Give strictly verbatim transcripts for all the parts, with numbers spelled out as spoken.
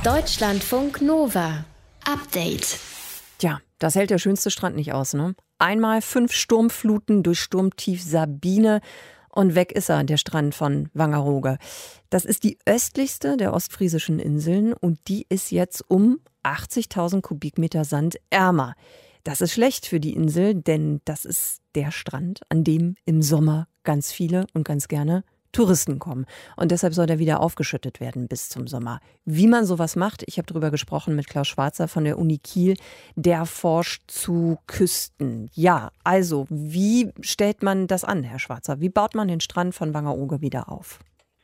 Deutschlandfunk Nova. Update. Tja, das hält der schönste Strand nicht aus, ne? Einmal fünf Sturmfluten durch Sturmtief Sabine und weg ist er, der Strand von Wangerooge. Das ist die östlichste der ostfriesischen Inseln und die ist jetzt um achtzigtausend Kubikmeter Sand ärmer. Das ist schlecht für die Insel, denn das ist der Strand, an dem im Sommer ganz viele und ganz gerne Touristen kommen. Und deshalb soll er wieder aufgeschüttet werden bis zum Sommer. Wie man sowas macht, ich habe darüber gesprochen mit Klaus Schwarzer von der Uni Kiel, der forscht zu Küsten. Ja, also wie stellt man das an, Herr Schwarzer? Wie baut man den Strand von Wangerooge wieder auf?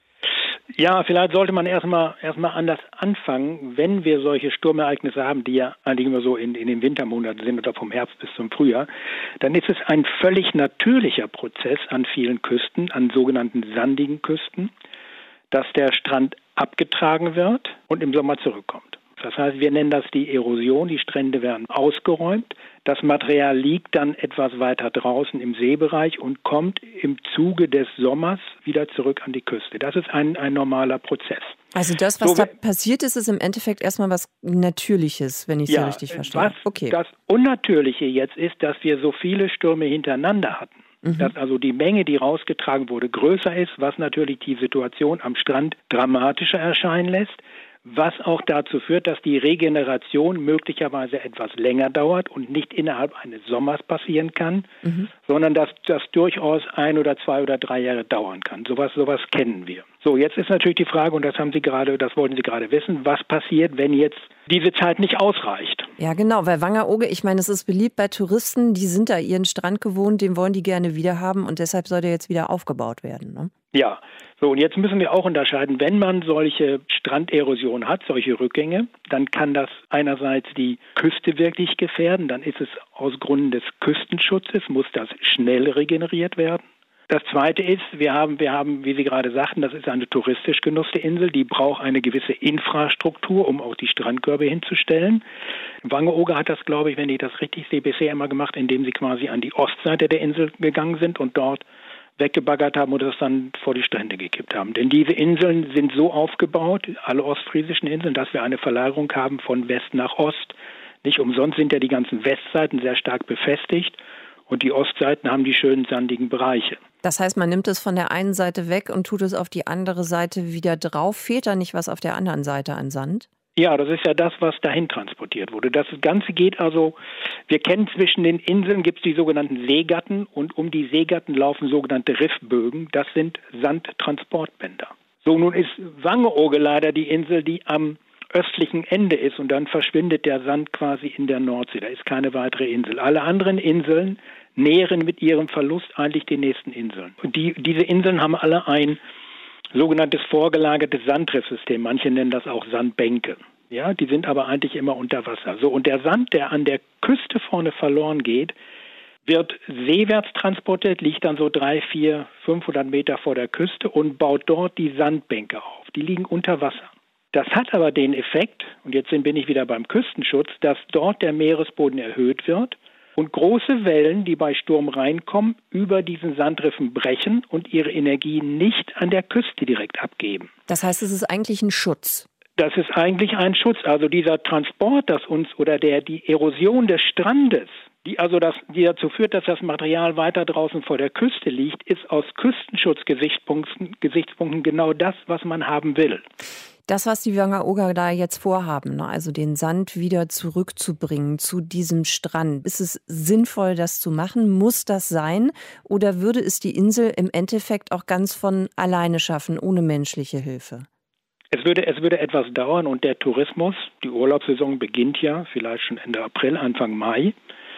Ja, vielleicht sollte man erstmal erstmal anders anfangen, wenn wir solche Sturmereignisse haben, die ja eigentlich immer so in, in den Wintermonaten sind oder vom Herbst bis zum Frühjahr, dann ist es ein völlig natürlicher Prozess an vielen Küsten, an sogenannten sandigen Küsten, dass der Strand abgetragen wird und im Sommer zurückkommt. Das heißt, wir nennen das die Erosion, die Strände werden ausgeräumt, das Material liegt dann etwas weiter draußen im Seebereich und kommt im Zuge des Sommers wieder zurück an die Küste. Das ist ein, ein normaler Prozess. Also das, was so, da passiert ist, ist im Endeffekt erstmal was Natürliches, wenn ich es ja, so richtig verstehe. Was okay. Das Unnatürliche jetzt ist, dass wir so viele Stürme hintereinander hatten. Mhm. Dass also die Menge, die rausgetragen wurde, größer ist, was natürlich die Situation am Strand dramatischer erscheinen lässt. Was auch dazu führt, dass die Regeneration möglicherweise etwas länger dauert und nicht innerhalb eines Sommers passieren kann, mhm. sondern dass das durchaus ein oder zwei oder drei Jahre dauern kann. Sowas, sowas kennen wir. So, jetzt ist natürlich die Frage, und das haben Sie gerade, das wollten Sie gerade wissen, was passiert, wenn jetzt diese Zeit nicht ausreicht? Ja, genau, weil Wangerooge, ich meine, es ist beliebt bei Touristen, die sind da ihren Strand gewohnt, den wollen die gerne wieder haben und deshalb soll der jetzt wieder aufgebaut werden, ne? Ja, so und jetzt müssen wir auch unterscheiden, wenn man solche Stranderosion hat, solche Rückgänge, dann kann das einerseits die Küste wirklich gefährden, dann ist es aus Gründen des Küstenschutzes, muss das schnell regeneriert werden. Das Zweite ist, wir haben, wir haben, wie Sie gerade sagten, das ist eine touristisch genutzte Insel, die braucht eine gewisse Infrastruktur, um auch die Strandkörbe hinzustellen. Wangerooge hat das, glaube ich, wenn ich das richtig sehe, bisher immer gemacht, indem sie quasi an die Ostseite der Insel gegangen sind und dort weggebaggert haben und das dann vor die Strände gekippt haben. Denn diese Inseln sind so aufgebaut, alle ostfriesischen Inseln, dass wir eine Verlagerung haben von West nach Ost. Nicht umsonst sind ja die ganzen Westseiten sehr stark befestigt und die Ostseiten haben die schönen sandigen Bereiche. Das heißt, man nimmt es von der einen Seite weg und tut es auf die andere Seite wieder drauf. Fehlt da nicht was auf der anderen Seite an Sand? Ja, das ist ja das, was dahin transportiert wurde. Das Ganze geht also, wir kennen zwischen den Inseln, gibt es die sogenannten Seegatten und um die Seegatten laufen sogenannte Riffbögen. Das sind Sandtransportbänder. So, nun ist Wangerooge leider die Insel, die am östlichen Ende ist und dann verschwindet der Sand quasi in der Nordsee. Da ist keine weitere Insel. Alle anderen Inseln nähren mit ihrem Verlust eigentlich die nächsten Inseln. Und die, diese Inseln haben alle ein sogenanntes vorgelagertes Sandriffsystem. Manche nennen das auch Sandbänke. Ja, die sind aber eigentlich immer unter Wasser. So, und der Sand, der an der Küste vorne verloren geht, wird seewärts transportiert, liegt dann so drei, vier, fünfhundert Meter vor der Küste und baut dort die Sandbänke auf. Die liegen unter Wasser. Das hat aber den Effekt, und jetzt bin ich wieder beim Küstenschutz, dass dort der Meeresboden erhöht wird und große Wellen, die bei Sturm reinkommen, über diesen Sandriffen brechen und ihre Energie nicht an der Küste direkt abgeben. Das heißt, es ist eigentlich ein Schutz. Das ist eigentlich ein Schutz. Also dieser Transport, das uns oder der die Erosion des Strandes, die also das, die dazu führt, dass das Material weiter draußen vor der Küste liegt, ist aus Küstenschutzgesichtspunkten Gesichtspunkten genau das, was man haben will. Das, was die Wangerooger da jetzt vorhaben, ne, also den Sand wieder zurückzubringen zu diesem Strand, ist es sinnvoll, das zu machen? Muss das sein? Oder würde es die Insel im Endeffekt auch ganz von alleine schaffen, ohne menschliche Hilfe? Es würde, es würde etwas dauern und der Tourismus, die Urlaubssaison beginnt ja vielleicht schon Ende April, Anfang Mai.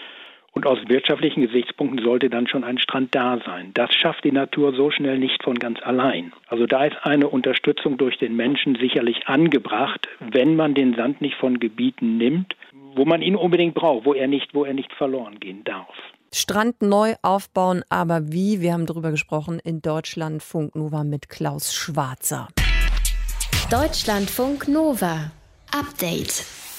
Und aus wirtschaftlichen Gesichtspunkten sollte dann schon ein Strand da sein. Das schafft die Natur so schnell nicht von ganz allein. Also da ist eine Unterstützung durch den Menschen sicherlich angebracht, wenn man den Sand nicht von Gebieten nimmt, wo man ihn unbedingt braucht, wo er nicht, wo er nicht verloren gehen darf. Strand neu aufbauen, aber wie? Wir haben darüber gesprochen in Deutschlandfunk Nova mit Klaus Schwarzer. Deutschlandfunk Nova. Update.